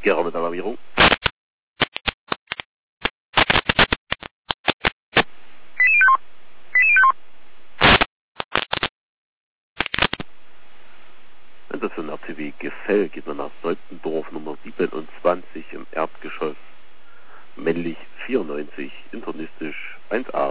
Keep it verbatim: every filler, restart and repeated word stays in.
Gera mit Alarmierung. Wenn das für ein R C W gefällt, geht man nach Neupendorf Nummer siebenundzwanzig im Erdgeschoss. Männlich vierundneunzig, internistisch eins a.